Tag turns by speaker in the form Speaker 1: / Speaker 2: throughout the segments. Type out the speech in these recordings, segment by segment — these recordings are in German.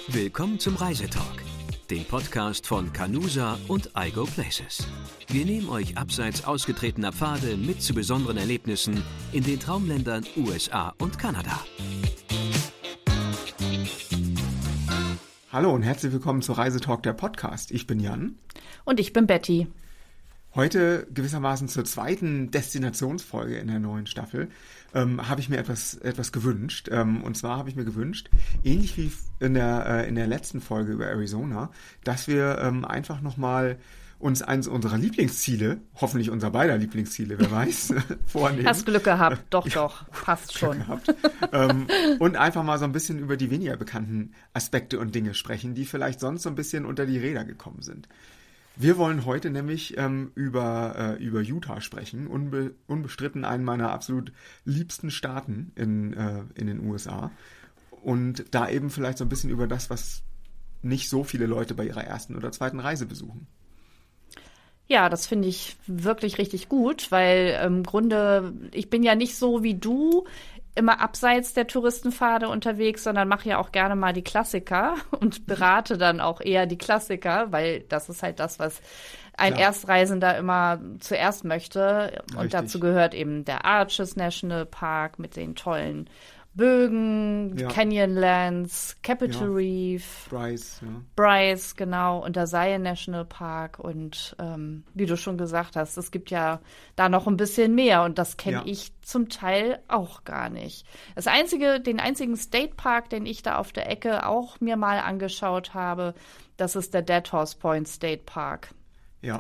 Speaker 1: Willkommen zum Reisetalk, dem Podcast von Canusa und iGo Places. Wir nehmen euch abseits ausgetretener Pfade mit zu besonderen Erlebnissen in den Traumländern USA und Kanada.
Speaker 2: Hallo und herzlich willkommen zu Reisetalk, der Podcast. Ich bin Jan.
Speaker 3: Und ich bin Betty.
Speaker 2: Heute gewissermaßen zur zweiten Destinationsfolge in der neuen Staffel habe ich mir etwas gewünscht. Und zwar habe ich mir gewünscht, ähnlich wie in der letzten Folge über Arizona, dass wir einfach nochmal uns eins unserer Lieblingsziele, hoffentlich unser beider Lieblingsziele, wer weiß, vornehmen.
Speaker 3: Hast Glück gehabt, doch, passt schon.
Speaker 2: Und einfach mal so ein bisschen über die weniger bekannten Aspekte und Dinge sprechen, die vielleicht sonst so ein bisschen unter die Räder gekommen sind. Wir wollen heute nämlich über Utah sprechen, unbestritten einen meiner absolut liebsten Staaten in den USA. Und da eben vielleicht so ein bisschen über das, was nicht so viele Leute bei ihrer ersten oder zweiten Reise besuchen.
Speaker 3: Ja, das finde ich wirklich richtig gut, weil im Grunde, ich bin ja nicht so wie du immer abseits der Touristenpfade unterwegs, sondern mache ja auch gerne mal die Klassiker und berate dann auch eher die Klassiker, weil das ist halt das, was ein Erstreisender immer zuerst möchte. Und
Speaker 2: Richtig.
Speaker 3: dazu gehört eben der Arches National Park mit den tollen Bögen, Canyonlands, Capitol Reef, Bryce, genau, und der Zion National Park und wie du schon gesagt hast, es gibt ja da noch ein bisschen mehr und das kenne ich zum Teil auch gar nicht. Den einzigen State Park, den ich da auf der Ecke auch mir mal angeschaut habe, das ist der Dead Horse Point State Park.
Speaker 2: Ja.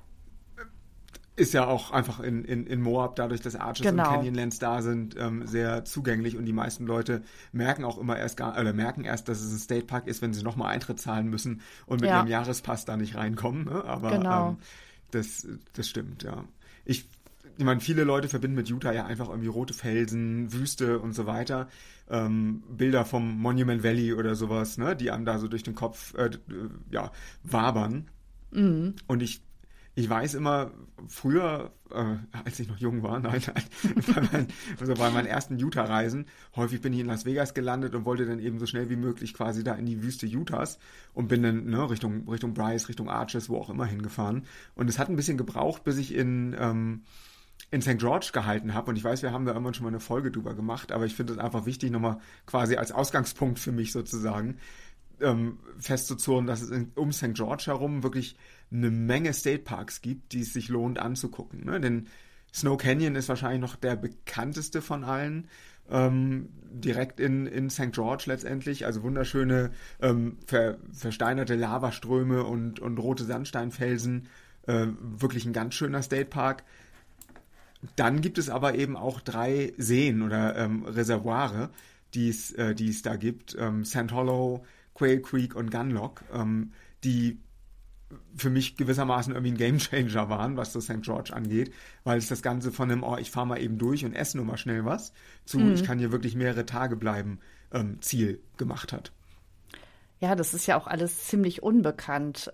Speaker 2: Ist ja auch einfach in Moab, dadurch, dass Arches und Canyonlands da sind, sehr zugänglich und die meisten Leute merken auch immer erst, dass es ein State Park ist, wenn sie nochmal Eintritt zahlen müssen und mit einem Jahrespass da nicht reinkommen. Ne? Aber das stimmt, ja. Ich meine, viele Leute verbinden mit Utah ja einfach irgendwie rote Felsen, Wüste und so weiter. Bilder vom Monument Valley oder sowas, ne, die einem da so durch den Kopf wabern. Mhm. Und ich weiß immer, früher, als ich noch jung war, bei meinen ersten Utah-Reisen, häufig bin ich in Las Vegas gelandet und wollte dann eben so schnell wie möglich quasi da in die Wüste Utahs und bin dann Richtung Bryce, Richtung Arches, wo auch immer hingefahren. Und es hat ein bisschen gebraucht, bis ich in St. George gehalten habe. Und ich weiß, wir haben da irgendwann schon mal eine Folge drüber gemacht, aber ich finde es einfach wichtig, nochmal quasi als Ausgangspunkt für mich sozusagen, festzuzurren, dass es um St. George herum wirklich eine Menge State Parks gibt, die es sich lohnt anzugucken. Ne? Denn Snow Canyon ist wahrscheinlich noch der bekannteste von allen, direkt in St. George letztendlich. Also wunderschöne versteinerte Lavaströme und rote Sandsteinfelsen. Wirklich ein ganz schöner State Park. Dann gibt es aber eben auch 3 Seen oder Reservoire, die es da gibt. Sand Hollow, Quail Creek und Gunlock, die für mich gewissermaßen irgendwie ein Gamechanger waren, was so St. George angeht, weil es das Ganze von einem, ich fahre mal eben durch und esse nur mal schnell was, zu ich kann hier wirklich mehrere Tage bleiben, Ziel gemacht hat.
Speaker 3: Ja, das ist ja auch alles ziemlich unbekannt.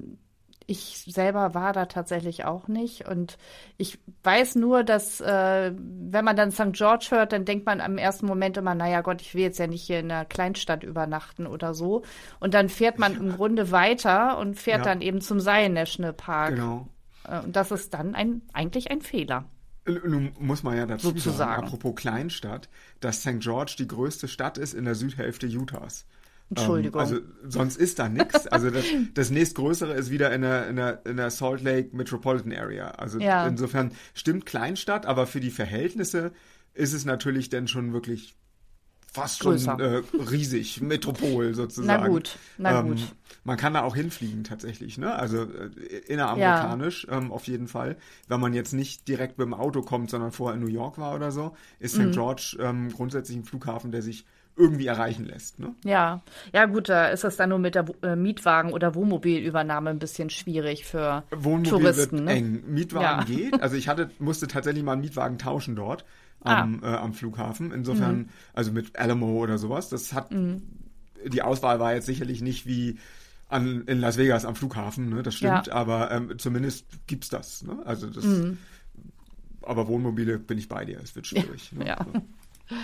Speaker 3: Ich selber war da tatsächlich auch nicht und ich weiß nur, dass wenn man dann St. George hört, dann denkt man im ersten Moment immer, naja Gott, ich will jetzt ja nicht hier in einer Kleinstadt übernachten oder so. Und dann fährt man im Grunde weiter und fährt dann eben zum Zion National Park. Genau. Und das ist dann eigentlich ein Fehler.
Speaker 2: Nun muss man ja dazu sagen, apropos Kleinstadt, dass St. George die größte Stadt ist in der Südhälfte Utahs.
Speaker 3: Entschuldigung.
Speaker 2: Also sonst ist da nichts. Also das nächstgrößere ist wieder in der Salt Lake Metropolitan Area. Also insofern stimmt Kleinstadt, aber für die Verhältnisse ist es natürlich dann schon wirklich fast schon riesig, Metropol sozusagen.
Speaker 3: Na gut.
Speaker 2: Man kann da auch hinfliegen tatsächlich, ne? Also inneramerikanisch auf jeden Fall. Wenn man jetzt nicht direkt mit dem Auto kommt, sondern vorher in New York war oder so, ist St. George grundsätzlich ein Flughafen, der sich irgendwie erreichen lässt. Ne?
Speaker 3: Ja, gut, da ist das dann nur mit der Mietwagen- oder Wohnmobilübernahme ein bisschen schwierig für
Speaker 2: Wohnmobil
Speaker 3: Touristen.
Speaker 2: Wird eng. Mietwagen geht. Also ich musste tatsächlich mal einen Mietwagen tauschen dort am Flughafen. Insofern, also mit Alamo oder sowas. Das hat die Auswahl war jetzt sicherlich nicht wie in Las Vegas am Flughafen, ne? Das stimmt, aber zumindest gibt's das. Ne? Also das. Aber Wohnmobile bin ich bei dir. Es wird schwierig. Ne?
Speaker 3: Ja.
Speaker 2: So.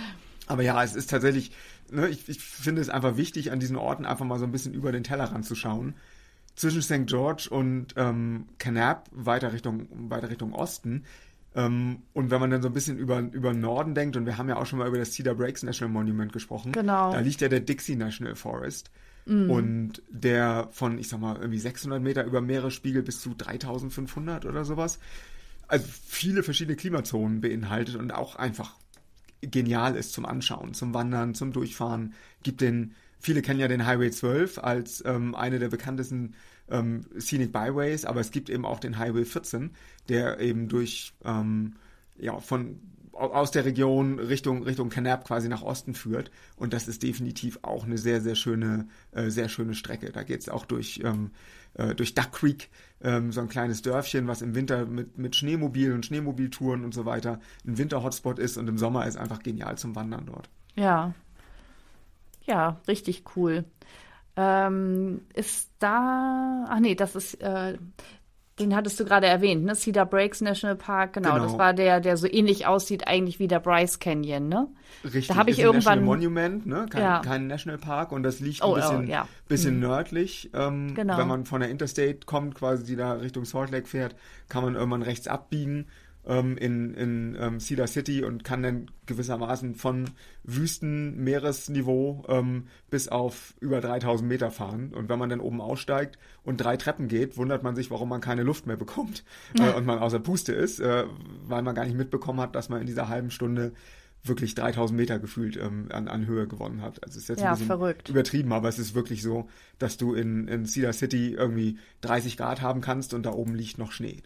Speaker 2: Aber ja, es ist tatsächlich, ne, ich finde es einfach wichtig, an diesen Orten einfach mal so ein bisschen über den Tellerrand zu schauen. Zwischen St. George und Kanab weiter Richtung Osten. Und wenn man dann so ein bisschen über Norden denkt, und wir haben ja auch schon mal über das Cedar Breaks National Monument gesprochen, da liegt ja der Dixie National Forest. Und der von, ich sag mal, irgendwie 600 Meter über Meeresspiegel bis zu 3500 oder sowas, also viele verschiedene Klimazonen beinhaltet und auch einfach genial ist zum Anschauen, zum Wandern, zum Durchfahren. Viele kennen ja den Highway 12 als eine der bekanntesten Scenic Byways, aber es gibt eben auch den Highway 14, der eben aus der Region Richtung Kanab quasi nach Osten führt. Und das ist definitiv auch eine sehr, sehr schöne Strecke. Da geht es auch durch Duck Creek, so ein kleines Dörfchen, was im Winter mit Schneemobil und Schneemobiltouren und so weiter ein Winter-Hotspot ist, und im Sommer ist einfach genial zum Wandern dort.
Speaker 3: Ja, richtig cool. Ist da, das ist, den hattest du gerade erwähnt, ne? Cedar Breaks National Park, genau. Das war der so ähnlich aussieht eigentlich wie der Bryce Canyon, ne?
Speaker 2: Richtig,
Speaker 3: da habe ich
Speaker 2: ist
Speaker 3: irgendwann
Speaker 2: ein National Monument, ne? Kein Nationalpark, und das liegt ein bisschen nördlich.
Speaker 3: Genau.
Speaker 2: Wenn man von der Interstate kommt, quasi die da Richtung Salt Lake fährt, kann man irgendwann rechts abbiegen in Cedar City und kann dann gewissermaßen von Wüstenmeeresniveau bis auf über 3000 Meter fahren. Und wenn man dann oben aussteigt und 3 Treppen geht, wundert man sich, warum man keine Luft mehr bekommt und man außer Puste ist, weil man gar nicht mitbekommen hat, dass man in dieser halben Stunde wirklich 3000 Meter gefühlt an Höhe gewonnen hat. Also es ist jetzt ein bisschen
Speaker 3: verrückt.
Speaker 2: Übertrieben, aber es ist wirklich so, dass du in Cedar City irgendwie 30 Grad haben kannst und da oben liegt noch Schnee.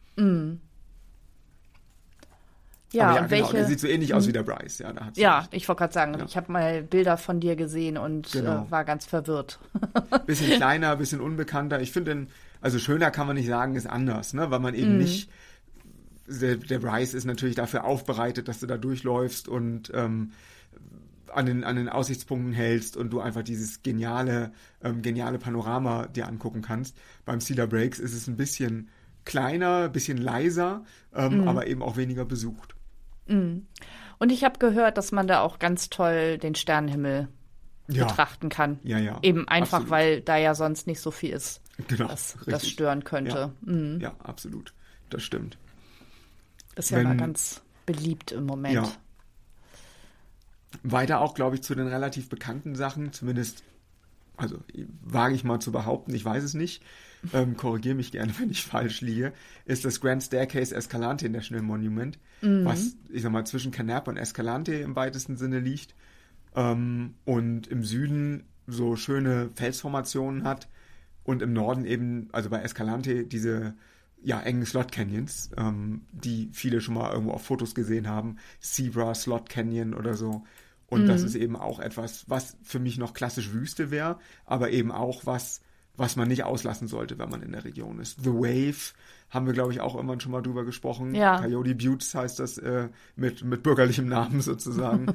Speaker 3: Ja,
Speaker 2: und genau, der sieht so ähnlich aus wie der Bryce.
Speaker 3: Ich wollte gerade sagen, ich habe mal Bilder von dir gesehen und war ganz verwirrt.
Speaker 2: Bisschen kleiner, bisschen unbekannter. Ich finde, also schöner kann man nicht sagen, ist anders, ne? Weil man eben nicht, der Bryce ist natürlich dafür aufbereitet, dass du da durchläufst und an den Aussichtspunkten hältst und du einfach dieses geniale Panorama dir angucken kannst. Beim Cedar Breaks ist es ein bisschen kleiner, ein bisschen leiser, aber eben auch weniger besucht.
Speaker 3: Und ich habe gehört, dass man da auch ganz toll den Sternenhimmel betrachten kann.
Speaker 2: Ja.
Speaker 3: Eben einfach,
Speaker 2: absolut.
Speaker 3: Weil da ja sonst nicht so viel ist, das stören könnte.
Speaker 2: Ja, absolut. Das stimmt.
Speaker 3: Das ist ja mal ganz beliebt im Moment.
Speaker 2: Ja. Weiter auch, glaube ich, zu den relativ bekannten Sachen, zumindest, also wage ich mal zu behaupten, ich weiß es nicht, korrigiere mich gerne, wenn ich falsch liege, ist das Grand Staircase Escalante National Monument, was, ich sag mal, zwischen Kanab und Escalante im weitesten Sinne liegt und im Süden so schöne Felsformationen hat und im Norden eben, also bei Escalante, diese engen Slot Canyons, die viele schon mal irgendwo auf Fotos gesehen haben, Zebra Slot Canyon oder so. Und das ist eben auch etwas, was für mich noch klassisch Wüste wäre, aber eben auch was man nicht auslassen sollte, wenn man in der Region ist. The Wave haben wir, glaube ich, auch irgendwann schon mal drüber gesprochen.
Speaker 3: Ja.
Speaker 2: Coyote Buttes heißt das mit bürgerlichem Namen sozusagen.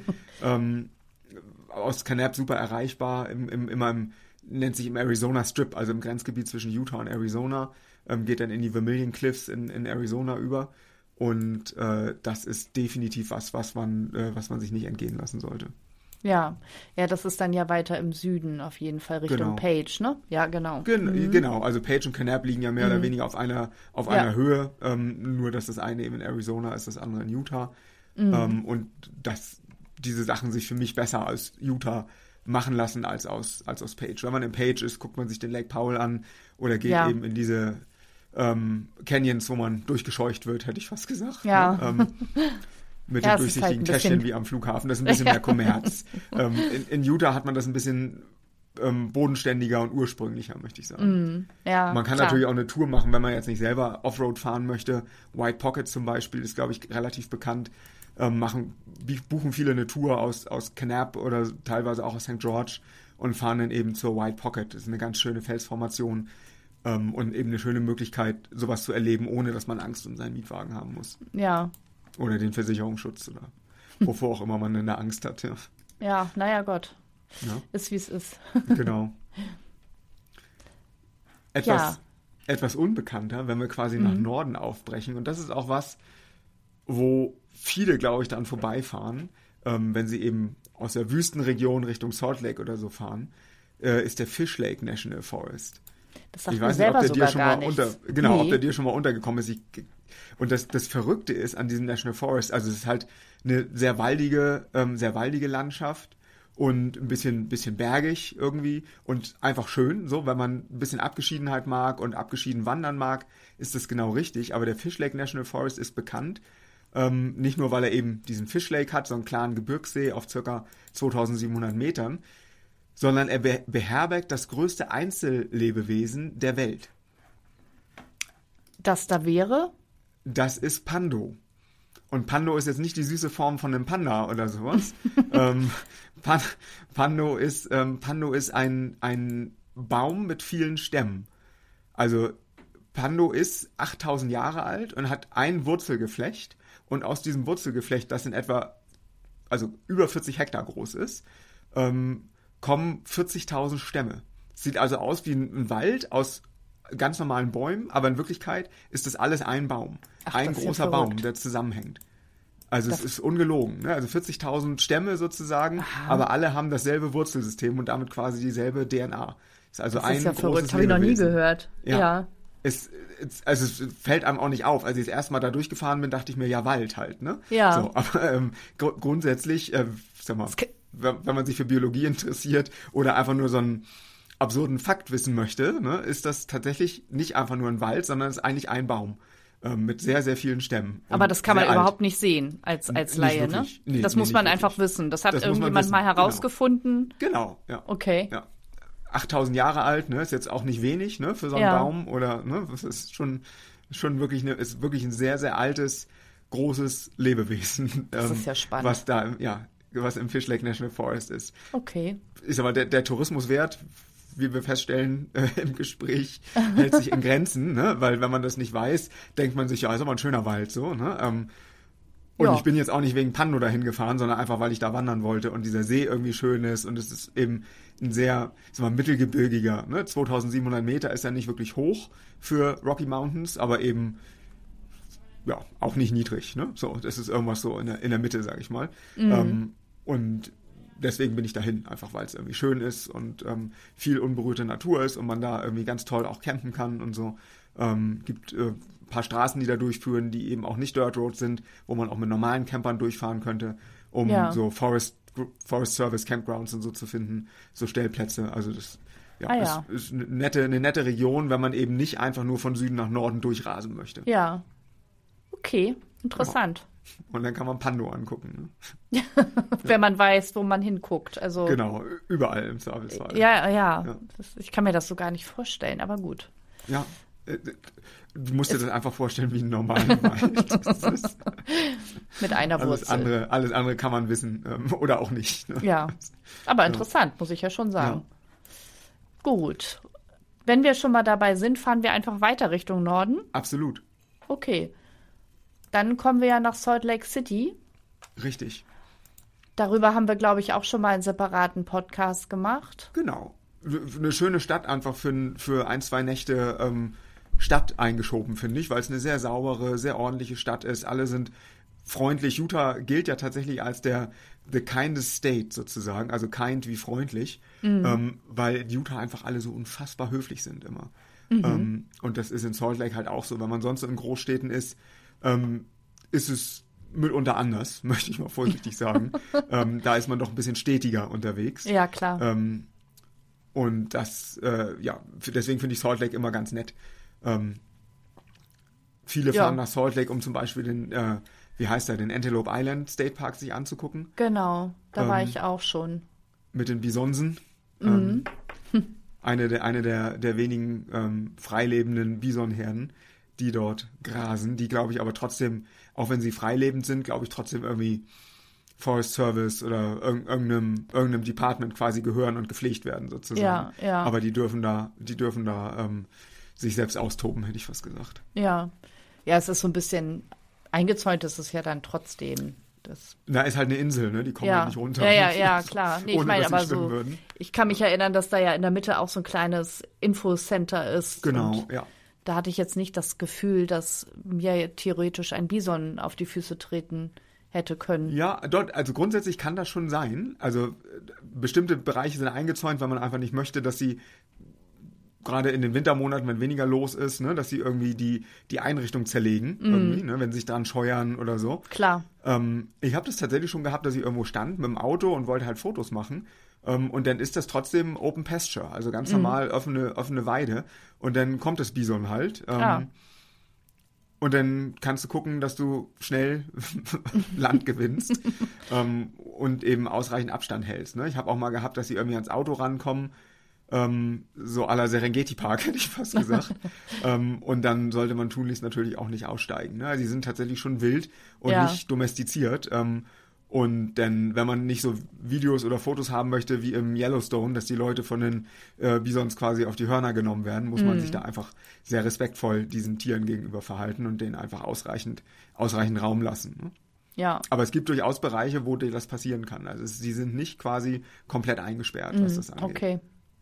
Speaker 2: Aus Kanab super erreichbar, nennt sich im Arizona Strip, also im Grenzgebiet zwischen Utah und Arizona, geht dann in die Vermilion Cliffs in Arizona über. Und das ist definitiv was man sich nicht entgehen lassen sollte.
Speaker 3: Ja, das ist dann ja weiter im Süden auf jeden Fall Richtung Page, ne? Ja, genau.
Speaker 2: Genau, also Page und Kanab liegen ja mehr oder weniger auf einer Höhe, nur dass das eine eben in Arizona ist, das andere in Utah. Und dass diese Sachen sich für mich besser aus Utah machen lassen als aus Page. Wenn man in Page ist, guckt man sich den Lake Powell an oder geht eben in diese Canyons, wo man durchgescheucht wird, hätte ich fast gesagt.
Speaker 3: Ja.
Speaker 2: Ne? Mit den durchsichtigen Täschchen wie am Flughafen. Das ist ein bisschen mehr Kommerz. In Utah hat man das ein bisschen bodenständiger und ursprünglicher, möchte ich sagen. Man kann natürlich auch eine Tour machen, wenn man jetzt nicht selber Offroad fahren möchte. White Pocket zum Beispiel ist, glaube ich, relativ bekannt. Buchen viele eine Tour aus Kanab oder teilweise auch aus St. George und fahren dann eben zur White Pocket. Das ist eine ganz schöne Felsformation und eben eine schöne Möglichkeit, sowas zu erleben, ohne dass man Angst um seinen Mietwagen haben muss.
Speaker 3: Ja.
Speaker 2: Oder den Versicherungsschutz oder wovor auch immer man denn da Angst hat.
Speaker 3: Ja, naja Gott.
Speaker 2: Ja.
Speaker 3: Ist, wie es ist.
Speaker 2: Genau. Etwas unbekannter, wenn wir quasi nach Norden aufbrechen. Und das ist auch was, wo viele, glaube ich, dann vorbeifahren, wenn sie eben aus der Wüstenregion Richtung Salt Lake oder so fahren, ist der Fish Lake National Forest.
Speaker 3: Das sagt mir selber sogar gar nichts.
Speaker 2: Ob der dir schon mal untergekommen ist. Und das Verrückte ist an diesem National Forest, also es ist halt eine sehr waldige Landschaft und ein bisschen bergig irgendwie und einfach schön, so, wenn man ein bisschen Abgeschiedenheit mag und abgeschieden wandern mag, ist das genau richtig. Aber der Fish Lake National Forest ist bekannt, nicht nur, weil er eben diesen Fish Lake hat, so einen klaren Gebirgssee auf ca. 2700 Metern, sondern er beherbergt das größte Einzellebewesen der Welt.
Speaker 3: Das da wäre?
Speaker 2: Das ist Pando. Und Pando ist jetzt nicht die süße Form von einem Panda oder sowas. Pando ist ein Baum mit vielen Stämmen. Also Pando ist 8000 Jahre alt und hat ein Wurzelgeflecht. Und aus diesem Wurzelgeflecht, das in etwa, also über 40 Hektar groß ist, kommen 40.000 Stämme. Sieht also aus wie ein Wald aus ganz normalen Bäumen, aber in Wirklichkeit ist das alles ein Baum. Ein großer Baum, der zusammenhängt. Also es ist ungelogen. Ne? Also 40.000 Stämme sozusagen, aber alle haben dasselbe Wurzelsystem und damit quasi dieselbe DNA. Ist also
Speaker 3: das ist ja verrückt, habe ich noch nie gehört. Ja.
Speaker 2: Es fällt einem auch nicht auf. Als ich das erste Mal da durchgefahren bin, dachte ich mir, ja, Wald halt. Ne?
Speaker 3: Ja.
Speaker 2: So, aber grundsätzlich, wenn man sich für Biologie interessiert oder einfach nur so einen absurden Fakt wissen möchte, ne, ist das tatsächlich nicht einfach nur ein Wald, sondern es ist eigentlich ein Baum mit sehr, sehr vielen Stämmen.
Speaker 3: Aber das kann man überhaupt nicht sehen als Laie, ne? Nee, das muss man einfach wissen. Das hat irgendjemand mal herausgefunden.
Speaker 2: Genau, ja.
Speaker 3: Okay.
Speaker 2: Ja. 8000 Jahre alt, ne, ist jetzt auch nicht wenig, ne, für so einen Baum oder, ne, das ist schon wirklich ist wirklich ein sehr, sehr altes, großes Lebewesen.
Speaker 3: Das ist ja spannend.
Speaker 2: Was im Fish Lake National Forest ist.
Speaker 3: Okay.
Speaker 2: Ist aber der Tourismuswert, wie wir feststellen im Gespräch, hält sich in Grenzen, ne, weil wenn man das nicht weiß, denkt man sich, ja, ist aber ein schöner Wald, so, ne, und ich bin jetzt auch nicht wegen Pando dahin gefahren, sondern einfach, weil ich da wandern wollte und dieser See irgendwie schön ist und es ist eben ein sehr, mittelgebirgiger, ne? 2700 Meter ist ja nicht wirklich hoch für Rocky Mountains, aber eben, ja, auch nicht niedrig, ne? So, das ist irgendwas so in der Mitte, sag ich mal. Mhm. Und deswegen bin ich dahin, einfach weil es irgendwie schön ist und viel unberührte Natur ist und man da irgendwie ganz toll auch campen kann und so. Gibt paar Straßen, die da durchführen, die eben auch nicht Dirt Roads sind, wo man auch mit normalen Campern durchfahren könnte, um so Forest Service Campgrounds und so zu finden, so Stellplätze. Also das ist eine nette Region, wenn man eben nicht einfach nur von Süden nach Norden durchrasen möchte.
Speaker 3: Ja. Okay, interessant.
Speaker 2: Genau. Und dann kann man Pando angucken. Ne?
Speaker 3: Wenn man weiß, wo man hinguckt. Also
Speaker 2: genau, überall im Servicewagen.
Speaker 3: Ja. Ich kann mir das so gar nicht vorstellen, aber gut.
Speaker 2: Ja. Du musst dir das einfach vorstellen wie einen normalen Wald.
Speaker 3: Mit einer Wurzel.
Speaker 2: Alles andere kann man wissen oder auch nicht. Ne?
Speaker 3: Ja, aber interessant, muss ich ja schon sagen. Ja. Gut. Wenn wir schon mal dabei sind, fahren wir einfach weiter Richtung Norden?
Speaker 2: Absolut.
Speaker 3: Okay. Dann kommen wir ja nach Salt Lake City.
Speaker 2: Richtig.
Speaker 3: Darüber haben wir, glaube ich, auch schon mal einen separaten Podcast gemacht.
Speaker 2: Genau. Eine schöne Stadt einfach für 1-2 Nächte Stadt eingeschoben, finde ich, weil es eine sehr saubere, sehr ordentliche Stadt ist. Alle sind freundlich. Utah gilt ja tatsächlich als the kindest state sozusagen, also kind wie freundlich, weil Utah einfach alle so unfassbar höflich sind immer. Mhm. Und das ist in Salt Lake halt auch so. Wenn man sonst in Großstädten ist es mitunter anders, möchte ich mal vorsichtig sagen. Da ist man doch ein bisschen stetiger unterwegs.
Speaker 3: Ja, klar.
Speaker 2: Und das, deswegen finde ich Salt Lake immer ganz nett. Viele fahren nach Salt Lake, um zum Beispiel den Antelope Island State Park sich anzugucken.
Speaker 3: Genau, da war ich auch schon.
Speaker 2: Mit den Bisonsen. Eine der wenigen freilebenden Bisonherden, die dort grasen, die, glaube ich, aber trotzdem, auch wenn sie freilebend sind, glaube ich, trotzdem irgendwie Forest Service oder irgendeinem Department quasi gehören und gepflegt werden, sozusagen. Ja. Aber die dürfen da sich selbst austoben, hätte ich fast gesagt.
Speaker 3: Ja, es ist so ein bisschen eingezäunt, ist es ja dann trotzdem.
Speaker 2: Na, ist halt eine Insel, ne? Die kommen halt nicht runter.
Speaker 3: Ja, klar. Nee, ich meine aber so, ich kann mich erinnern, dass da ja in der Mitte auch so ein kleines Infocenter ist.
Speaker 2: Genau, ja.
Speaker 3: Da hatte ich jetzt nicht das Gefühl, dass mir theoretisch ein Bison auf die Füße treten hätte können.
Speaker 2: Ja, also grundsätzlich kann das schon sein. Also bestimmte Bereiche sind eingezäunt, weil man einfach nicht möchte, dass sie gerade in den Wintermonaten, wenn weniger los ist, ne, dass sie irgendwie die Einrichtung zerlegen, irgendwie, ne, wenn sie sich dran scheuern oder so.
Speaker 3: Klar.
Speaker 2: Ich habe das tatsächlich schon gehabt, dass ich irgendwo stand mit dem Auto und wollte halt Fotos machen. Und dann ist das trotzdem Open Pasture, also ganz normal offene Weide. Und dann kommt das Bison halt. Und dann kannst du gucken, dass du schnell Land gewinnst und eben ausreichend Abstand hältst. Ne? Ich habe auch mal gehabt, dass sie irgendwie ans Auto rankommen, so à la Serengeti-Park, hätte ich fast gesagt. Und dann sollte man tunlichst natürlich auch nicht aussteigen. Ne? Also die sind tatsächlich schon wild und nicht domestiziert. Und dann, wenn man nicht so Videos oder Fotos haben möchte wie im Yellowstone, dass die Leute von den Bisons quasi auf die Hörner genommen werden, muss man sich da einfach sehr respektvoll diesen Tieren gegenüber verhalten und denen einfach ausreichend Raum lassen. Ne?
Speaker 3: Ja.
Speaker 2: Aber es gibt durchaus Bereiche, wo dir das passieren kann. Also sie sind nicht quasi komplett eingesperrt, was das angeht.
Speaker 3: Okay.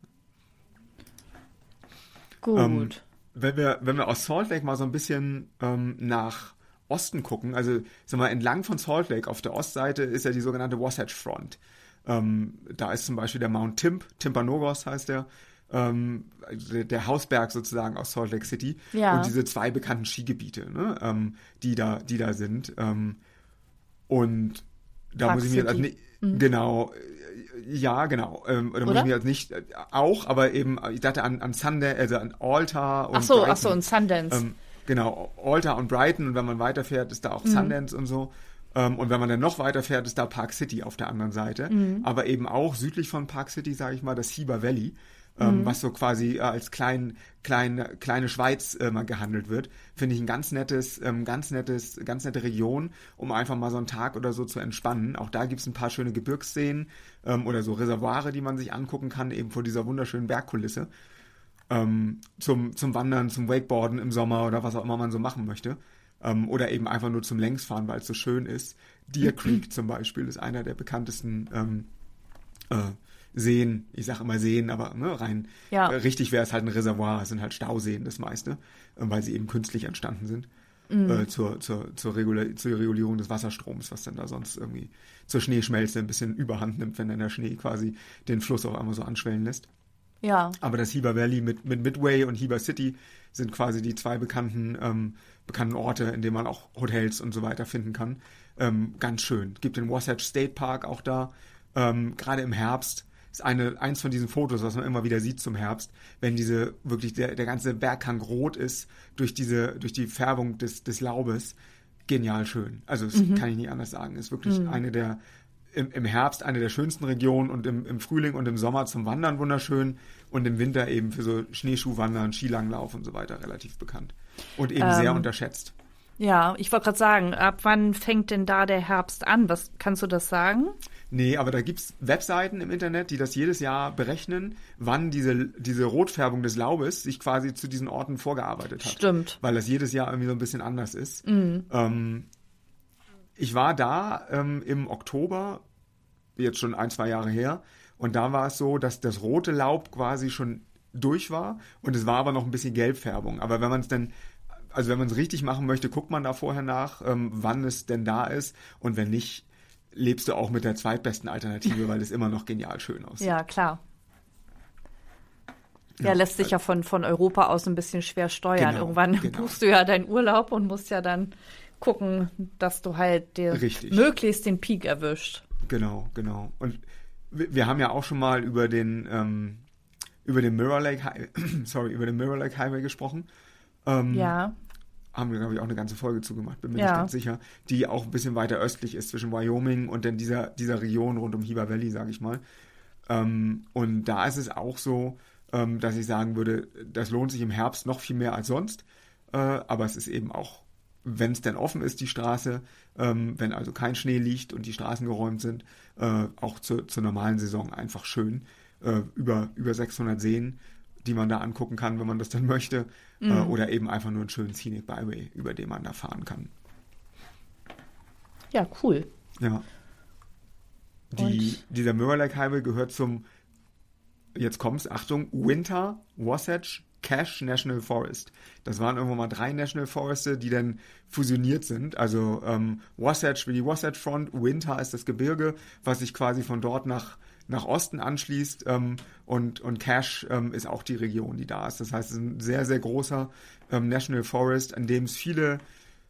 Speaker 3: Gut.
Speaker 2: Wenn wir aus Salt Lake mal so ein bisschen nach Osten gucken, also sagen wir entlang von Salt Lake auf der Ostseite ist ja die sogenannte Wasatch Front. Da ist zum Beispiel der Mount Timpanogos heißt der, der Hausberg sozusagen aus Salt Lake City und diese 2 bekannten Skigebiete, ne, die da sind. Und da
Speaker 3: Park
Speaker 2: muss ich mir jetzt nicht, genau, ja, genau. Da muss ich mir jetzt nicht auch, aber eben, ich dachte an Sundance, also an Alta und
Speaker 3: Ach so, und Sundance.
Speaker 2: Genau, Alta und Brighton und wenn man weiterfährt, ist da auch Sundance und so. Und wenn man dann noch weiterfährt, ist da Park City auf der anderen Seite. Aber eben auch südlich von Park City, sage ich mal, das Heber Valley, was so quasi als kleine Schweiz mal gehandelt wird. Finde ich ein ganz nette Region, um einfach mal so einen Tag oder so zu entspannen. Auch da gibt es ein paar schöne Gebirgsszenen oder so Reservoire, die man sich angucken kann, eben vor dieser wunderschönen Bergkulisse. Zum Wandern, zum Wakeboarden im Sommer oder was auch immer man so machen möchte. Oder eben einfach nur zum Längsfahren, weil es so schön ist. Deer Creek zum Beispiel ist einer der bekanntesten Seen. Ich sage immer Seen, aber ne, rein richtig wäre es halt ein Reservoir. Es sind halt Stauseen das meiste, weil sie eben künstlich entstanden sind. Zur Regulierung des Wasserstroms, was dann da sonst irgendwie zur Schneeschmelze ein bisschen Überhand nimmt, wenn dann der Schnee quasi den Fluss auch einmal so anschwellen lässt.
Speaker 3: Ja.
Speaker 2: Aber das Heber Valley mit Midway und Heber City sind quasi die 2 bekannten Orte, in denen man auch Hotels und so weiter finden kann. Ganz schön. Gibt den Wasatch State Park auch da. Gerade im Herbst ist eins von diesen Fotos, was man immer wieder sieht zum Herbst, wenn wirklich der ganze Berghang rot ist durch die Färbung des Laubes. Genial schön. Also das kann ich nicht anders sagen. Ist wirklich im Herbst eine der schönsten Regionen und im Frühling und im Sommer zum Wandern wunderschön und im Winter eben für so Schneeschuhwandern, Skilanglauf und so weiter relativ bekannt. Und eben sehr unterschätzt.
Speaker 3: Ja, ich wollte gerade sagen, ab wann fängt denn da der Herbst an? Kannst du das sagen?
Speaker 2: Nee, aber da gibt's Webseiten im Internet, die das jedes Jahr berechnen, wann diese Rotfärbung des Laubes sich quasi zu diesen Orten vorgearbeitet hat.
Speaker 3: Stimmt.
Speaker 2: Weil das jedes Jahr irgendwie so ein bisschen anders ist. Ich war da im Oktober, jetzt schon 1-2 Jahre her, und da war es so, dass das rote Laub quasi schon durch war und es war aber noch ein bisschen Gelbfärbung. Aber wenn man es richtig machen möchte, guckt man da vorher nach, wann es denn da ist, und wenn nicht, lebst du auch mit der zweitbesten Alternative, weil es immer noch genial schön aussieht.
Speaker 3: Ja, klar. Ja, lässt sich ja von Europa aus ein bisschen schwer steuern.
Speaker 2: Genau,
Speaker 3: Irgendwann buchst du ja deinen Urlaub und musst ja dann gucken, dass du halt dir möglichst den Peak erwischt. Genau.
Speaker 2: Und wir haben ja auch schon mal über den Mirror Lake Highway gesprochen.
Speaker 3: Ja.
Speaker 2: Haben wir, glaube ich, auch eine ganze Folge zugemacht, bin mir nicht ganz sicher, die auch ein bisschen weiter östlich ist, zwischen Wyoming und dann dieser Region rund um Heber Valley, sage ich mal. Und da ist es auch so, dass ich sagen würde, das lohnt sich im Herbst noch viel mehr als sonst. Aber es ist eben auch, wenn es denn offen ist, die Straße, wenn also kein Schnee liegt und die Straßen geräumt sind, auch zur normalen Saison einfach schön. Über 600 Seen, die man da angucken kann, wenn man das dann möchte. Oder eben einfach nur einen schönen Scenic Byway, über den man da fahren kann.
Speaker 3: Ja, cool.
Speaker 2: Ja. Dieser Mirror Lake Highway gehört zum, jetzt kommt's, Achtung, Winter Wasatch Cache National Forest. Das waren irgendwann mal 3 National Forests, die dann fusioniert sind. Also Wasatch wie die Wasatch Front, Uinta ist das Gebirge, was sich quasi von dort nach Osten anschließt, und Cache ist auch die Region, die da ist. Das heißt, es ist ein sehr, sehr großer National Forest, an dem es viele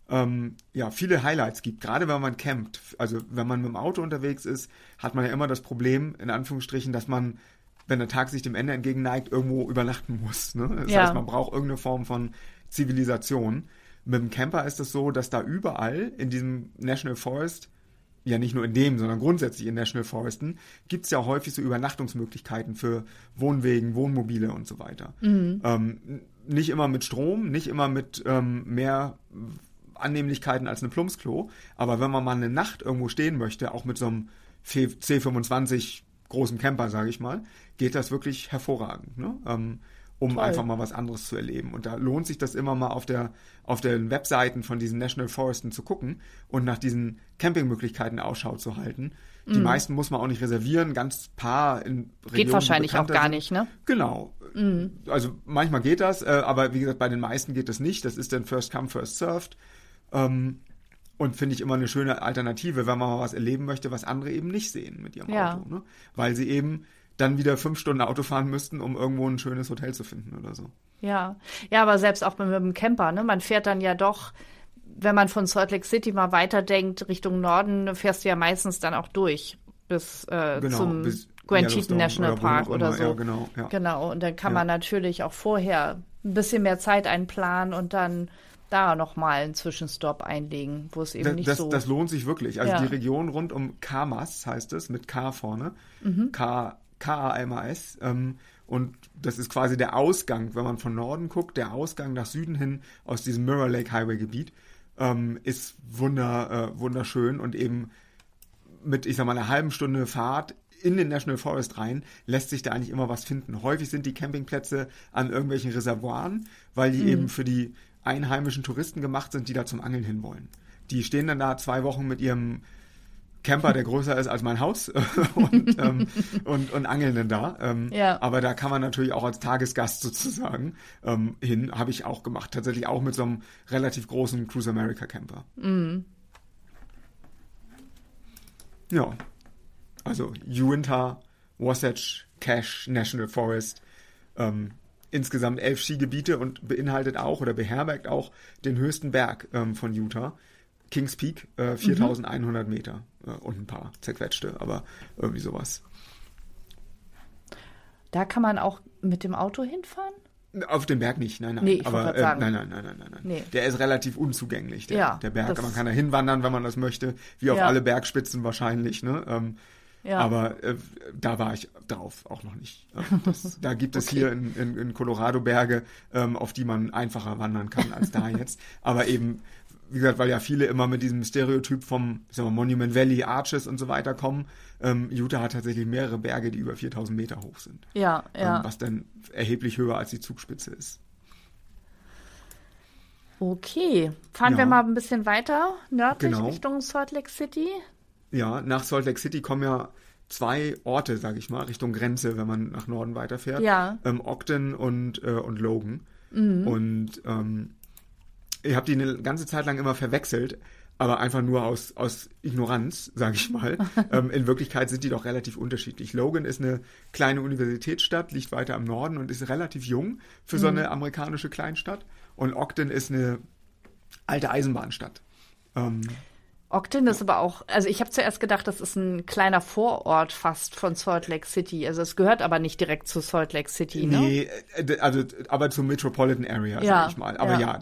Speaker 2: Highlights gibt, gerade wenn man campt. Also wenn man mit dem Auto unterwegs ist, hat man ja immer das Problem, in Anführungsstrichen, dass man, wenn der Tag sich dem Ende entgegenneigt, irgendwo übernachten muss. Ne? Das heißt, man braucht irgendeine Form von Zivilisation. Mit dem Camper ist es so, dass da überall in diesem National Forest, ja nicht nur in dem, sondern grundsätzlich in National Foresten, gibt es ja häufig so Übernachtungsmöglichkeiten für Wohnwegen, Wohnmobile und so weiter. Nicht immer mit Strom, nicht immer mit mehr Annehmlichkeiten als eine Plumpsklo, aber wenn man mal eine Nacht irgendwo stehen möchte, auch mit so einem C25 großen Camper, sage ich mal, geht das wirklich hervorragend, ne? Um einfach mal was anderes zu erleben. Und da lohnt sich das immer mal auf den Webseiten von diesen National Foresten zu gucken und nach diesen Campingmöglichkeiten Ausschau zu halten. Die meisten muss man auch nicht reservieren, ganz paar in Regionen,
Speaker 3: geht wahrscheinlich auch gar nicht, ne?
Speaker 2: Genau. Also manchmal geht das, aber wie gesagt, bei den meisten geht das nicht. Das ist dann First Come, First Served. Und finde ich immer eine schöne Alternative, wenn man mal was erleben möchte, was andere eben nicht sehen mit ihrem Auto. Ne? Weil sie eben dann wieder 5 Stunden Auto fahren müssten, um irgendwo ein schönes Hotel zu finden oder so.
Speaker 3: Ja, aber selbst auch mit dem Camper, ne? Man fährt dann ja doch, wenn man von Salt Lake City mal weiterdenkt, Richtung Norden, fährst du ja meistens dann auch durch bis zum Grand Teton National Park oder so.
Speaker 2: Ja,
Speaker 3: genau, und dann kann man natürlich auch vorher ein bisschen mehr Zeit einplanen und dann da nochmal einen Zwischenstopp einlegen, wo es eben nicht so...
Speaker 2: Das lohnt sich wirklich. Also die Region rund um Camas heißt es, mit K vorne, K-A-M-A-S, und das ist quasi der Ausgang, wenn man von Norden guckt, der Ausgang nach Süden hin aus diesem Mirror Lake Highway Gebiet, ist wunderschön und eben mit, ich sag mal, einer halben Stunde Fahrt in den National Forest rein, lässt sich da eigentlich immer was finden. Häufig sind die Campingplätze an irgendwelchen Reservoiren, weil die eben für die einheimischen Touristen gemacht sind, die da zum Angeln hinwollen. Die stehen dann da 2 Wochen mit ihrem Camper, der größer ist als mein Haus und angeln dann da. Aber da kann man natürlich auch als Tagesgast sozusagen hin, habe ich auch gemacht. Tatsächlich auch mit so einem relativ großen Cruise America Camper. Ja, also Uinta, Wasatch, Cache National Forest, insgesamt 11 Skigebiete und beinhaltet auch oder beherbergt auch den höchsten Berg von Utah, Kings Peak, 4.100 Meter und ein paar zerquetschte, aber irgendwie sowas.
Speaker 3: Da kann man auch mit dem Auto hinfahren?
Speaker 2: Auf dem Berg nicht, nein.
Speaker 3: Nee, aber
Speaker 2: nein. Nee. Der ist relativ unzugänglich, der Berg. Man kann da hinwandern, wenn man das möchte, wie auf alle Bergspitzen wahrscheinlich, ne? Aber da war ich drauf auch noch nicht. Da gibt es hier in Colorado Berge, auf die man einfacher wandern kann als da jetzt. Aber eben, wie gesagt, weil ja viele immer mit diesem Stereotyp vom Monument Valley, Arches und so weiter kommen. Utah hat tatsächlich mehrere Berge, die über 4.000 Meter hoch sind. Was dann erheblich höher als die Zugspitze ist.
Speaker 3: Okay, fahren wir mal ein bisschen weiter nördlich Richtung Salt Lake City.
Speaker 2: Ja, nach Salt Lake City kommen ja 2 Orte, sage ich mal, Richtung Grenze, wenn man nach Norden weiterfährt. Ogden und Logan. Und ich habe die eine ganze Zeit lang immer verwechselt, aber einfach nur aus Ignoranz, sage ich mal. In Wirklichkeit sind die doch relativ unterschiedlich. Logan ist eine kleine Universitätsstadt, liegt weiter im Norden und ist relativ jung für so eine amerikanische Kleinstadt. Und Ogden ist eine alte Eisenbahnstadt.
Speaker 3: Ogden ist aber auch, also ich habe zuerst gedacht, das ist ein kleiner Vorort fast von Salt Lake City. Also es gehört aber nicht direkt zu Salt Lake City, ne?
Speaker 2: Nee, also aber zur Metropolitan Area, sag ich mal. Aber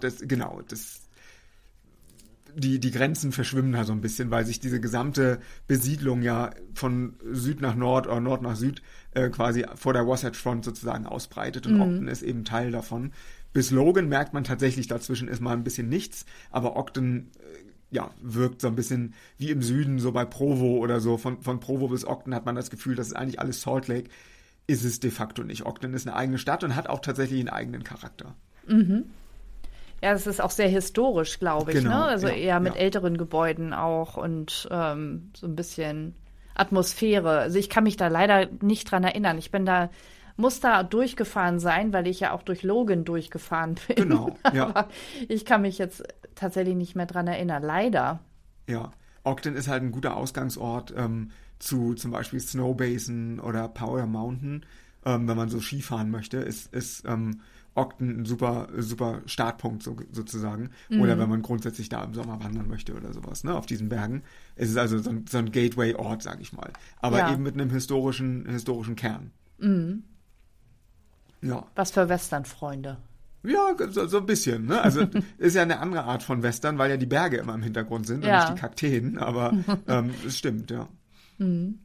Speaker 2: die Grenzen verschwimmen da so ein bisschen, weil sich diese gesamte Besiedlung ja von Süd nach Nord oder Nord nach Süd quasi vor der Wasatch Front sozusagen ausbreitet und Ogden ist eben Teil davon. Bis Logan merkt man tatsächlich, dazwischen ist mal ein bisschen nichts, aber Ogden wirkt so ein bisschen wie im Süden, so bei Provo oder so. Von Provo bis Ogden hat man das Gefühl, das ist eigentlich alles Salt Lake. Ist es de facto nicht. Ogden ist eine eigene Stadt und hat auch tatsächlich einen eigenen Charakter.
Speaker 3: Ja, es ist auch sehr historisch, glaube ich, ne? Also eher mit älteren Gebäuden auch und so ein bisschen Atmosphäre. Also ich kann mich da leider nicht dran erinnern. Ich bin da muss da durchgefahren sein, weil ich ja auch durch Logan durchgefahren bin.
Speaker 2: Genau, ja.
Speaker 3: Aber ich kann mich jetzt tatsächlich nicht mehr dran erinnern, leider.
Speaker 2: Ja, Ogden ist halt ein guter Ausgangsort zu zum Beispiel Snowbasin oder Powder Mountain. Wenn man so Skifahren möchte, ist Ogden ein super, super Startpunkt sozusagen. Oder wenn man grundsätzlich da im Sommer wandern möchte oder sowas, ne, auf diesen Bergen. Es ist also so ein Gateway-Ort, sag ich mal. Aber eben mit einem historischen Kern. Mhm.
Speaker 3: Ja. Was für Western-Freunde.
Speaker 2: Ja, so ein bisschen, ne? Also ist ja eine andere Art von Western, weil ja die Berge immer im Hintergrund sind und nicht die Kakteen, aber es stimmt, ja. Mhm.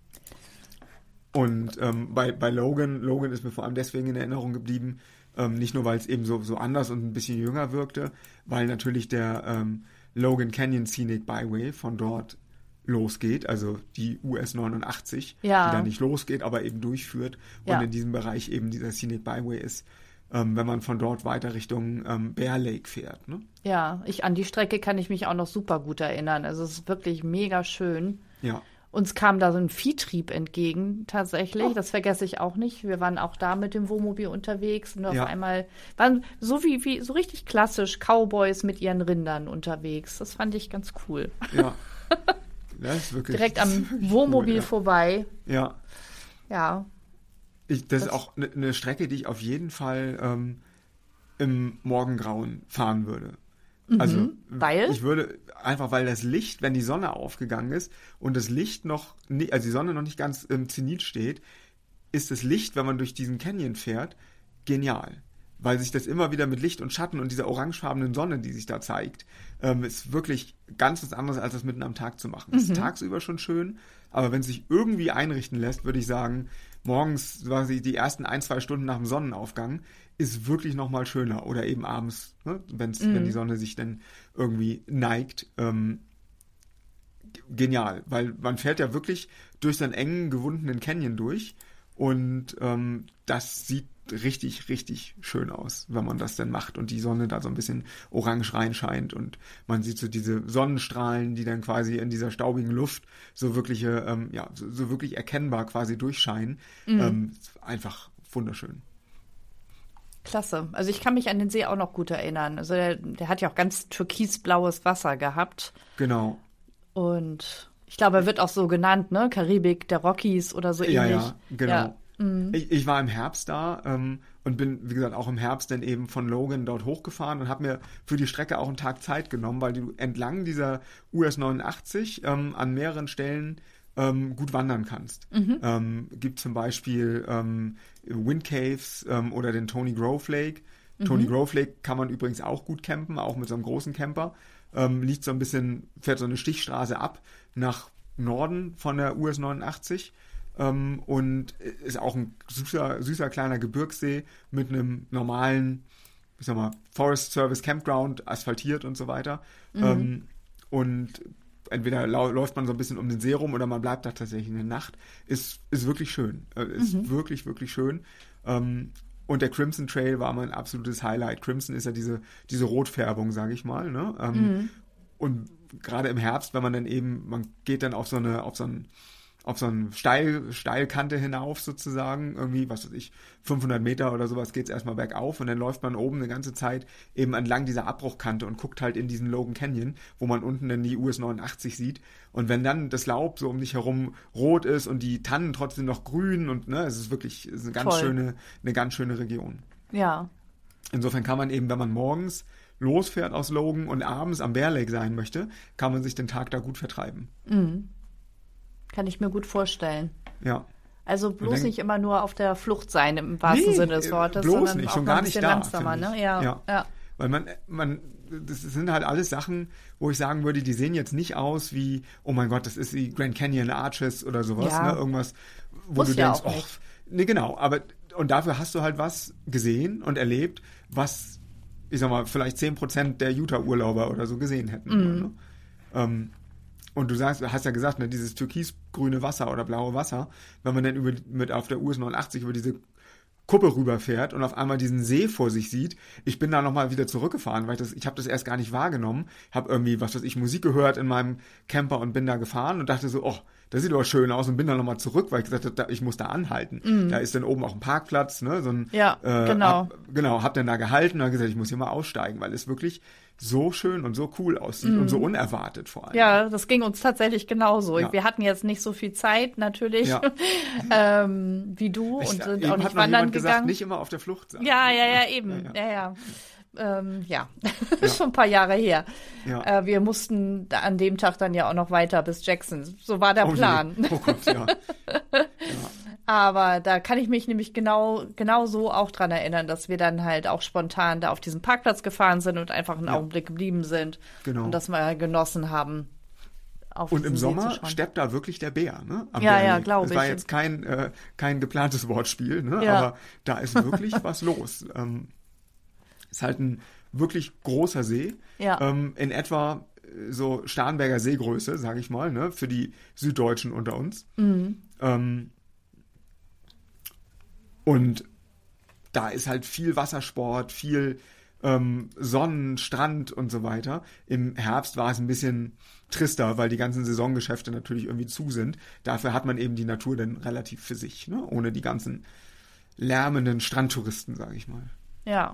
Speaker 2: Und bei Logan ist mir vor allem deswegen in Erinnerung geblieben, nicht nur, weil es eben so anders und ein bisschen jünger wirkte, weil natürlich der Logan Canyon Scenic Byway von dort losgeht, also die US 89, die da nicht losgeht, aber eben durchführt und in diesem Bereich eben dieser Scenic Byway ist, wenn man von dort weiter Richtung Bear Lake fährt. Ne?
Speaker 3: Ja, an die Strecke kann ich mich auch noch super gut erinnern. Also es ist wirklich mega schön.
Speaker 2: Ja.
Speaker 3: Uns kam da so ein Viehtrieb entgegen, tatsächlich. Oh. Das vergesse ich auch nicht. Wir waren auch da mit dem Wohnmobil unterwegs und auf einmal waren so wie so richtig klassisch Cowboys mit ihren Rindern unterwegs. Das fand ich ganz cool.
Speaker 2: Ja. Das ist wirklich,
Speaker 3: direkt am Wohnmobil vorbei.
Speaker 2: Ja.
Speaker 3: Ja.
Speaker 2: Das ist auch eine Strecke, die ich auf jeden Fall im Morgengrauen fahren würde. Also, weil das Licht, wenn die Sonne aufgegangen ist und das Licht die Sonne noch nicht ganz im Zenit steht, ist das Licht, wenn man durch diesen Canyon fährt, genial. Weil sich das immer wieder mit Licht und Schatten und dieser orangefarbenen Sonne, die sich da zeigt, ist wirklich ganz was anderes, als das mitten am Tag zu machen. Das ist tagsüber schon schön, aber wenn es sich irgendwie einrichten lässt, würde ich sagen, morgens quasi die ersten 1-2 Stunden nach dem Sonnenaufgang ist wirklich nochmal schöner. Oder eben abends, ne, wenn die Sonne sich dann irgendwie neigt. Genial, weil man fährt ja wirklich durch so einen engen, gewundenen Canyon durch und das sieht richtig, richtig schön aus, wenn man das dann macht und die Sonne da so ein bisschen orange reinscheint und man sieht so diese Sonnenstrahlen, die dann quasi in dieser staubigen Luft so wirkliche, so wirklich erkennbar quasi durchscheinen. Einfach wunderschön.
Speaker 3: Klasse. Also ich kann mich an den See auch noch gut erinnern. Also der hat ja auch ganz türkisblaues Wasser gehabt.
Speaker 2: Genau.
Speaker 3: Und ich glaube, er wird auch so genannt, ne? Karibik der Rockies oder so ähnlich.
Speaker 2: Ja, genau. Ja. Ich war im Herbst da und bin, wie gesagt, auch im Herbst dann eben von Logan dort hochgefahren und habe mir für die Strecke auch einen Tag Zeit genommen, weil du entlang dieser US 89 an mehreren Stellen gut wandern kannst. Gibt zum Beispiel Wind Caves oder den Tony Grove Lake. Tony Grove Lake kann man übrigens auch gut campen, auch mit so einem großen Camper. Liegt so ein bisschen, fährt so eine Stichstraße ab nach Norden von der US 89 und ist auch ein süßer kleiner Gebirgssee mit einem normalen, ich sag mal, Forest Service Campground, asphaltiert und so weiter. Und entweder läuft man so ein bisschen um den See rum oder man bleibt da tatsächlich eine Nacht. Ist wirklich schön. Ist wirklich, wirklich schön. Und der Crimson Trail war mein absolutes Highlight. Crimson ist ja diese Rotfärbung, sage ich mal. Ne? Und gerade im Herbst, wenn man dann eben, man geht dann auf so eine Steilkante hinauf sozusagen, irgendwie, was weiß ich, 500 Meter oder sowas geht's erstmal bergauf und dann läuft man oben eine ganze Zeit eben entlang dieser Abbruchkante und guckt halt in diesen Logan Canyon, wo man unten dann die US 89 sieht und wenn dann das Laub so um dich herum rot ist und die Tannen trotzdem noch grün und ne, es ist wirklich eine ganz schöne Region.
Speaker 3: Ja.
Speaker 2: Insofern kann man eben, wenn man morgens losfährt aus Logan und abends am Bear Lake sein möchte, kann man sich den Tag da gut vertreiben.
Speaker 3: Kann ich mir gut vorstellen.
Speaker 2: Ja.
Speaker 3: Also bloß nicht immer nur auf der Flucht sein, im wahrsten Sinne des Wortes,
Speaker 2: sondern nicht, auch schon gar ein bisschen
Speaker 3: langsamer. Ne? Ja.
Speaker 2: Weil das sind halt alles Sachen, wo ich sagen würde, die sehen jetzt nicht aus wie, oh mein Gott, das ist die Grand Canyon Arches oder sowas, ne? Irgendwas, wo du denkst, nee, genau, aber und dafür hast du halt was gesehen und erlebt, was, ich sag mal, vielleicht 10% der Utah-Urlauber oder so gesehen hätten. Ne? Und du hast ja gesagt, ne, dieses türkisgrüne Wasser oder blaue Wasser, wenn man dann auf der US 89 über diese Kuppe rüberfährt und auf einmal diesen See vor sich sieht. Ich bin da nochmal wieder zurückgefahren, weil ich habe das erst gar nicht wahrgenommen. Habe irgendwie, was weiß ich, Musik gehört in meinem Camper und bin da gefahren und dachte so, oh, das sieht aber schön aus und bin dann nochmal zurück, weil ich gesagt habe, ich muss da anhalten. Da ist dann oben auch ein Parkplatz, ne, so ein, hab dann da gehalten und hab gesagt, ich muss hier mal aussteigen, weil es wirklich so schön und so cool aussieht und so unerwartet vor allem.
Speaker 3: Ja, das ging uns tatsächlich genauso. Ja. Wir hatten jetzt nicht so viel Zeit natürlich, wie du und sind auch nicht wandern gegangen.
Speaker 2: Gesagt, nicht immer auf der Flucht sein.
Speaker 3: Ja, eben. Ja. Ist schon ein paar Jahre her. Ja. Wir mussten an dem Tag dann ja auch noch weiter bis Jackson. So war der Plan.
Speaker 2: Nee. Oh Gott, ja.
Speaker 3: Aber da kann ich mich nämlich genau so auch dran erinnern, dass wir dann halt auch spontan da auf diesen Parkplatz gefahren sind und einfach einen Augenblick geblieben sind.
Speaker 2: Genau.
Speaker 3: Und das mal genossen haben.
Speaker 2: Und im Sommer steppt da wirklich der Bär, ne?
Speaker 3: Glaube ich.
Speaker 2: Das war jetzt kein geplantes Wortspiel, ne? Ja. Aber da ist wirklich was los. Ist halt ein wirklich großer See. Ja. In etwa so Starnberger Seegröße, sage ich mal, ne? Für die Süddeutschen unter uns. Und da ist halt viel Wassersport, viel Sonnen, Strand und so weiter. Im Herbst war es ein bisschen trister, weil die ganzen Saisongeschäfte natürlich irgendwie zu sind. Dafür hat man eben die Natur dann relativ für sich, ne? Ohne die ganzen lärmenden Strandtouristen, sage ich mal.
Speaker 3: Ja.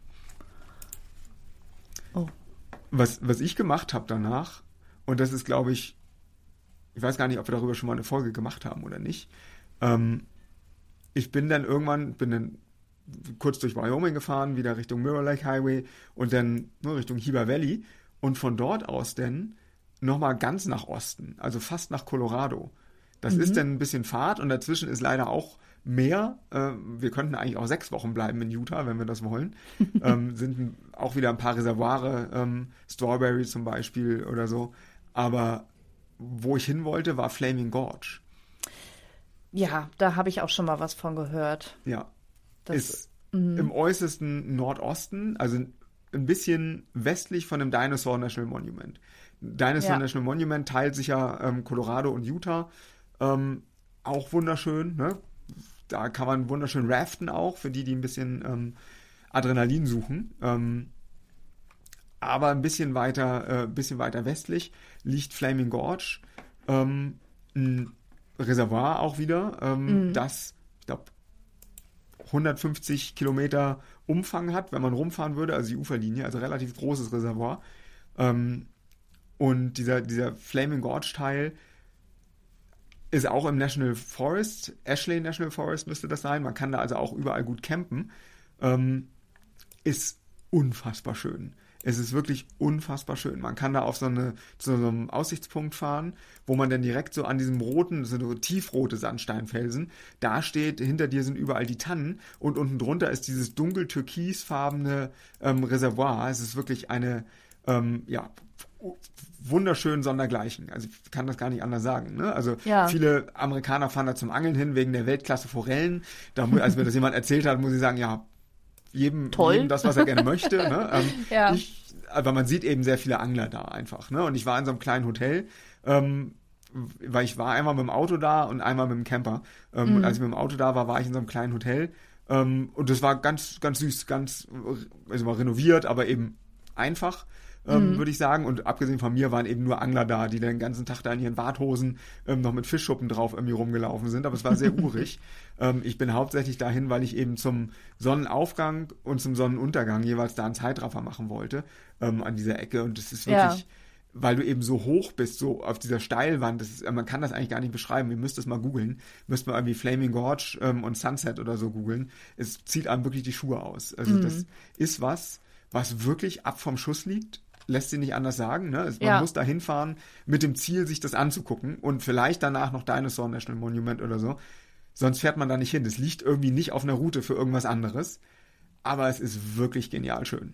Speaker 3: Oh.
Speaker 2: Was ich gemacht habe danach, und das ist, glaube ich weiß gar nicht, ob wir darüber schon mal eine Folge gemacht haben oder nicht. Ich bin dann kurz durch Wyoming gefahren, wieder Richtung Mirror Lake Highway und dann nur Richtung Heber Valley und von dort aus dann nochmal ganz nach Osten, also fast nach Colorado. Das ist dann ein bisschen Fahrt und dazwischen ist leider auch Meer. Wir könnten eigentlich auch 6 Wochen bleiben in Utah, wenn wir das wollen. Sind auch wieder ein paar Reservoire, Strawberry zum Beispiel oder so. Aber wo ich hin wollte, war Flaming Gorge.
Speaker 3: Ja, da habe ich auch schon mal was von gehört.
Speaker 2: Ja, das ist im äußersten Nordosten, also ein bisschen westlich von dem Dinosaur National Monument. Dinosaur National Monument teilt sich ja Colorado und Utah. Auch wunderschön, ne? Da kann man wunderschön raften auch, für die ein bisschen Adrenalin suchen. Aber ein bisschen weiter westlich liegt Flaming Gorge. Ein Reservoir auch wieder, das, ich glaube, 150 Kilometer Umfang hat, wenn man rumfahren würde, also die Uferlinie, also relativ großes Reservoir. Und dieser Flaming Gorge-Teil ist auch im National Forest, Ashley National Forest müsste das sein, man kann da also auch überall gut campen, ist unfassbar schön. Es ist wirklich unfassbar schön. Man kann da auf zu so einem Aussichtspunkt fahren, wo man dann direkt so an diesem so tiefrote Sandsteinfelsen, da steht, hinter dir sind überall die Tannen und unten drunter ist dieses dunkel türkisfarbene Reservoir. Es ist wirklich eine, wunderschön sondergleichen. Also ich kann das gar nicht anders sagen. Ne? Also viele Amerikaner fahren da zum Angeln hin wegen der Weltklasse Forellen. Als mir das jemand erzählt hat, muss ich sagen, ja, jedem das, was er gerne möchte. Ne? Aber man sieht eben sehr viele Angler da einfach. Ne? Und ich war in so einem kleinen Hotel, weil ich war einmal mit dem Auto da und einmal mit dem Camper. Und als ich mit dem Auto da war ich in so einem kleinen Hotel. Und das war ganz, ganz süß, also mal renoviert, aber eben einfach. Würde ich sagen. Und abgesehen von mir waren eben nur Angler da, die den ganzen Tag da in ihren Warthosen noch mit Fischschuppen drauf irgendwie rumgelaufen sind. Aber es war sehr urig. Ich bin hauptsächlich dahin, weil ich eben zum Sonnenaufgang und zum Sonnenuntergang jeweils da einen Zeitraffer machen wollte an dieser Ecke. Und es ist wirklich, weil du eben so hoch bist, so auf dieser Steilwand, man kann das eigentlich gar nicht beschreiben. Ihr müsst es mal googeln. Müsst mal irgendwie Flaming Gorge und Sunset oder so googeln. Es zieht einem wirklich die Schuhe aus. Also das ist was wirklich ab vom Schuss liegt. Lässt sich nicht anders sagen. Ne? Man muss da hinfahren mit dem Ziel, sich das anzugucken und vielleicht danach noch Dinosaur National Monument oder so. Sonst fährt man da nicht hin. Das liegt irgendwie nicht auf einer Route für irgendwas anderes. Aber es ist wirklich genial schön.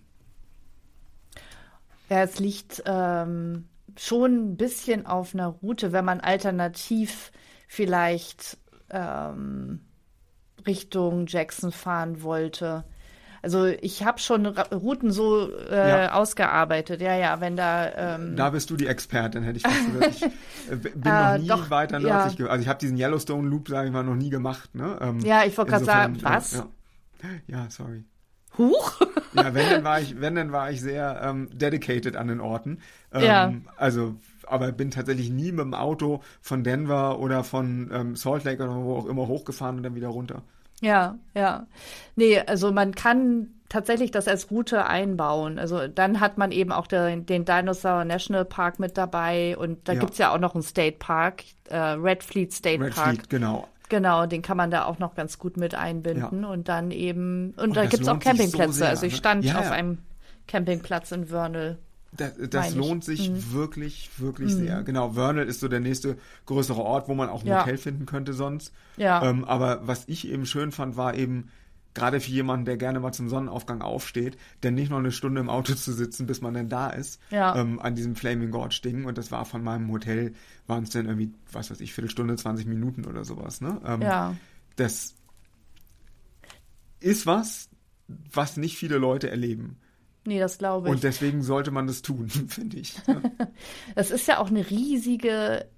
Speaker 3: Ja, es liegt schon ein bisschen auf einer Route, wenn man alternativ vielleicht Richtung Jackson fahren wollte. Also ich habe schon Routen so ausgearbeitet. Ja, wenn da...
Speaker 2: Da bist du die Expertin, hätte ich fast gesagt. Ich bin noch nie weiter nördlich Also ich habe diesen Yellowstone Loop, sage ich mal, noch nie gemacht. Ne?
Speaker 3: Ich wollte gerade sagen, was?
Speaker 2: Ja, sorry.
Speaker 3: Huch?
Speaker 2: Ja, wenn, dann war ich sehr dedicated an den Orten. Also aber bin tatsächlich nie mit dem Auto von Denver oder von Salt Lake oder wo auch immer hochgefahren und dann wieder runter.
Speaker 3: Ja. Nee, also man kann tatsächlich das als Route einbauen. Also dann hat man eben auch den Dinosaur National Park mit dabei und da gibt's ja auch noch einen State Park, Red Fleet State Park. Red Fleet,
Speaker 2: genau.
Speaker 3: Genau, den kann man da auch noch ganz gut mit einbinden und dann eben, und da gibt's auch Campingplätze. So sehr, also ich stand auf einem Campingplatz in Vernal.
Speaker 2: Das lohnt sich wirklich, wirklich sehr. Genau, Vernal ist so der nächste größere Ort, wo man auch ein Hotel finden könnte sonst. Ja. Aber was ich eben schön fand, war eben, gerade für jemanden, der gerne mal zum Sonnenaufgang aufsteht, denn nicht noch eine Stunde im Auto zu sitzen, bis man dann da ist, an diesem Flaming Gorge Ding. Und das war von meinem Hotel, waren es dann irgendwie, was weiß ich, Viertelstunde, 20 Minuten oder sowas. Ne? Das ist was nicht viele Leute erleben.
Speaker 3: Nee, das glaube ich.
Speaker 2: Und deswegen sollte man das tun, finde ich.
Speaker 3: Das ist ja auch eine riesige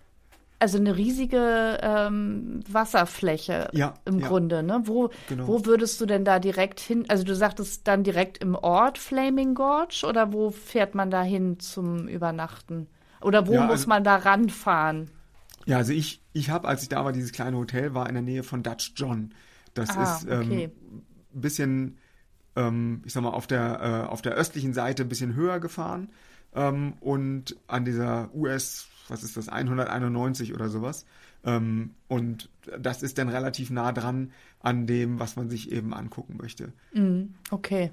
Speaker 3: Wasserfläche im Grunde. Ne? Wo würdest du denn da direkt hin? Also du sagtest dann direkt im Ort Flaming Gorge oder wo fährt man da hin zum Übernachten? Oder wo muss man da ranfahren?
Speaker 2: Ja, also ich habe, als ich da war, dieses kleine Hotel war in der Nähe von Dutch John. Das ist ein bisschen, ich sag mal, auf der östlichen Seite ein bisschen höher gefahren und an dieser US, was ist das, 191 oder sowas. Und das ist dann relativ nah dran an dem, was man sich eben angucken möchte.
Speaker 3: Okay.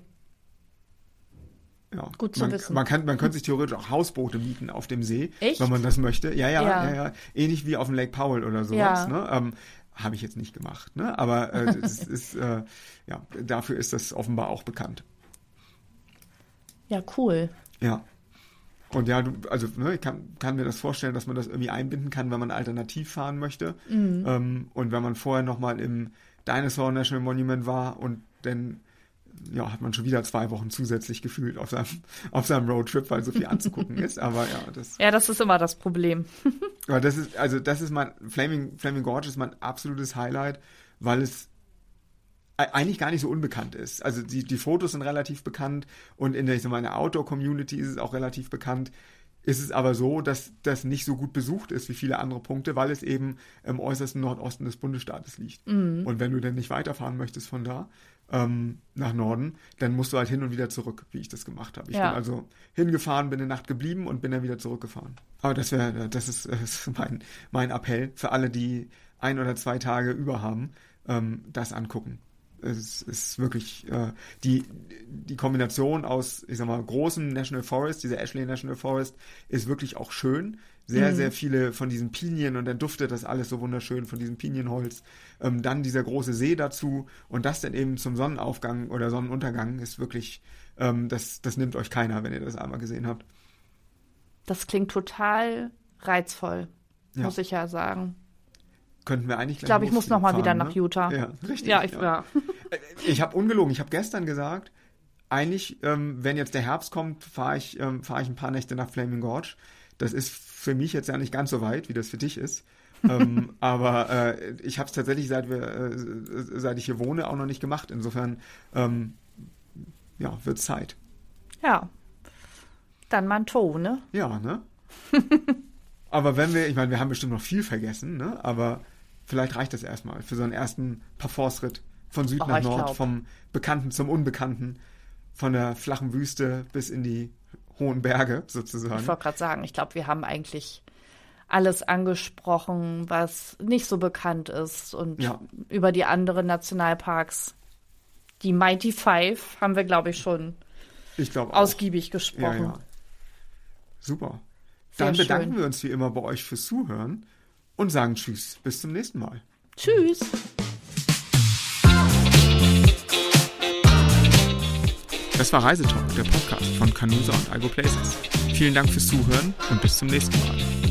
Speaker 2: Ja, gut zu wissen. Man könnte sich theoretisch auch Hausboote mieten auf dem See,
Speaker 3: echt?
Speaker 2: Wenn man das möchte. Ja. Ähnlich wie auf dem Lake Powell oder sowas. Ne? Habe ich jetzt nicht gemacht. Ne? Aber das ist, dafür ist das offenbar auch bekannt.
Speaker 3: Ja, cool.
Speaker 2: Ja. Und ja, ich kann mir das vorstellen, dass man das irgendwie einbinden kann, wenn man alternativ fahren möchte. Und wenn man vorher nochmal im Dinosaur National Monument war und dann hat man schon wieder 2 Wochen zusätzlich gefühlt auf seinem Roadtrip, weil so viel anzugucken ist. Aber
Speaker 3: das ist immer das Problem.
Speaker 2: Aber das ist mein Flaming Gorge ist mein absolutes Highlight, weil es eigentlich gar nicht so unbekannt ist. Also die Fotos sind relativ bekannt und in der Outdoor-Community ist es auch relativ bekannt. Ist es aber so, dass das nicht so gut besucht ist wie viele andere Punkte, weil es eben im äußersten Nordosten des Bundesstaates liegt. Und wenn du dann nicht weiterfahren möchtest von da nach Norden, dann musst du halt hin und wieder zurück, wie ich das gemacht habe. Ich bin also hingefahren, bin eine Nacht geblieben und bin dann wieder zurückgefahren. Aber das ist mein Appell für alle, die 1 oder 2 Tage über haben, das angucken. Es ist wirklich die Kombination aus, ich sag mal, großem National Forest, dieser Ashley National Forest, ist wirklich auch schön. Sehr, sehr viele von diesen Pinien und dann duftet das alles so wunderschön von diesem Pinienholz. Dann dieser große See dazu und das dann eben zum Sonnenaufgang oder Sonnenuntergang ist wirklich, das nimmt euch keiner, wenn ihr das einmal gesehen habt.
Speaker 3: Das klingt total reizvoll, muss ich ja sagen.
Speaker 2: Könnten wir eigentlich
Speaker 3: gleich. Ich glaube, ich muss nochmal wieder nach Utah.
Speaker 2: Ja, richtig.
Speaker 3: Ja.
Speaker 2: Ich habe ungelogen, ich habe gestern gesagt, eigentlich, wenn jetzt der Herbst kommt, fahre ich ein paar Nächte nach Flaming Gorge. Das ist für mich jetzt ja nicht ganz so weit, wie das für dich ist. Aber ich habe es tatsächlich, seit ich hier wohne, auch noch nicht gemacht. Insofern, wird Zeit.
Speaker 3: Ja. Dann mal ein Tow, ne?
Speaker 2: Ja, ne? Aber wir haben bestimmt noch viel vergessen, ne? Aber vielleicht reicht das erstmal für so einen ersten Parforce-Ritt von Süd nach Nord, vom Bekannten zum Unbekannten, von der flachen Wüste bis in die hohen Berge sozusagen.
Speaker 3: Ich wollte gerade sagen, ich glaube, wir haben eigentlich alles angesprochen, was nicht so bekannt ist. Und über die anderen Nationalparks, die Mighty Five, haben wir, glaube ich, schon ausgiebig gesprochen.
Speaker 2: Ja. Super. Dann bedanken wir uns wie immer bei euch fürs Zuhören und sagen Tschüss, bis zum nächsten Mal.
Speaker 3: Tschüss.
Speaker 2: Das war Reisetalk, der Podcast von Canusa und Igo Places. Vielen Dank fürs Zuhören und bis zum nächsten Mal.